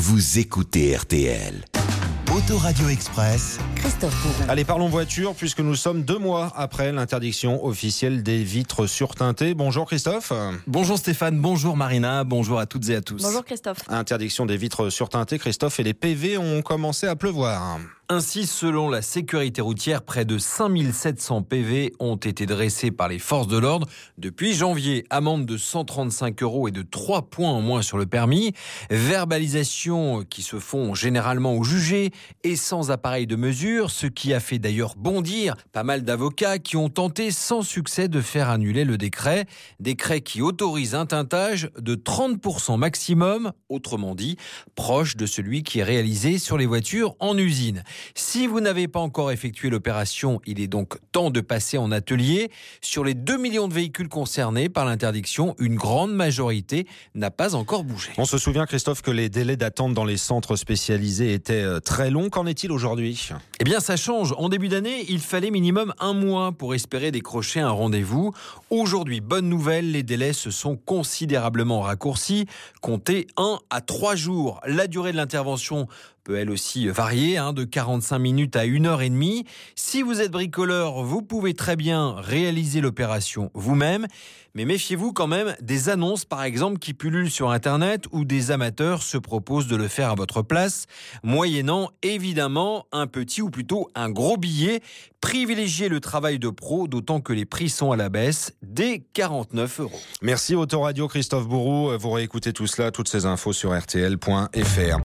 vous écoutez RTL. Autoradio Express. Christophe Bourron. Allez, parlons voiture, puisque nous sommes 2 mois après l'interdiction officielle des vitres surteintées. Bonjour Christophe. Bonjour Stéphane, bonjour Marina, bonjour à toutes et à tous. Bonjour Christophe. Interdiction des vitres surteintées, Christophe, et les PV ont commencé à pleuvoir. Ainsi, selon la sécurité routière, près de 5700 PV ont été dressés par les forces de l'ordre depuis janvier. Amende de 135 € et de 3 points en moins sur le permis. Verbalisations qui se font généralement au jugé et sans appareil de mesure, ce qui a fait d'ailleurs bondir pas mal d'avocats qui ont tenté sans succès de faire annuler le décret. Décret qui autorise un teintage de 30% maximum, autrement dit, proche de celui qui est réalisé sur les voitures en usine. Si vous n'avez pas encore effectué l'opération, il est donc temps de passer en atelier. Sur les 2 millions de véhicules concernés par l'interdiction, une grande majorité n'a pas encore bougé. On se souvient, Christophe, que les délais d'attente dans les centres spécialisés étaient très longs. Qu'en est-il aujourd'hui ? Eh bien, ça change. En début d'année, il fallait minimum 1 mois pour espérer décrocher un rendez-vous. Aujourd'hui, bonne nouvelle, les délais se sont considérablement raccourcis. Comptez 1 à 3 jours. La durée de l'intervention peut elle aussi varier, de 45 minutes à 1h30. Si vous êtes bricoleur, vous pouvez très bien réaliser l'opération vous-même. Mais méfiez-vous quand même des annonces, par exemple, qui pullulent sur Internet où des amateurs se proposent de le faire à votre place, moyennant évidemment un petit ou plutôt un gros billet. Privilégiez le travail de pro, d'autant que les prix sont à la baisse, dès 49 €. Merci Autoradio Christophe Bourron. Vous réécoutez tout cela, toutes ces infos sur rtl.fr.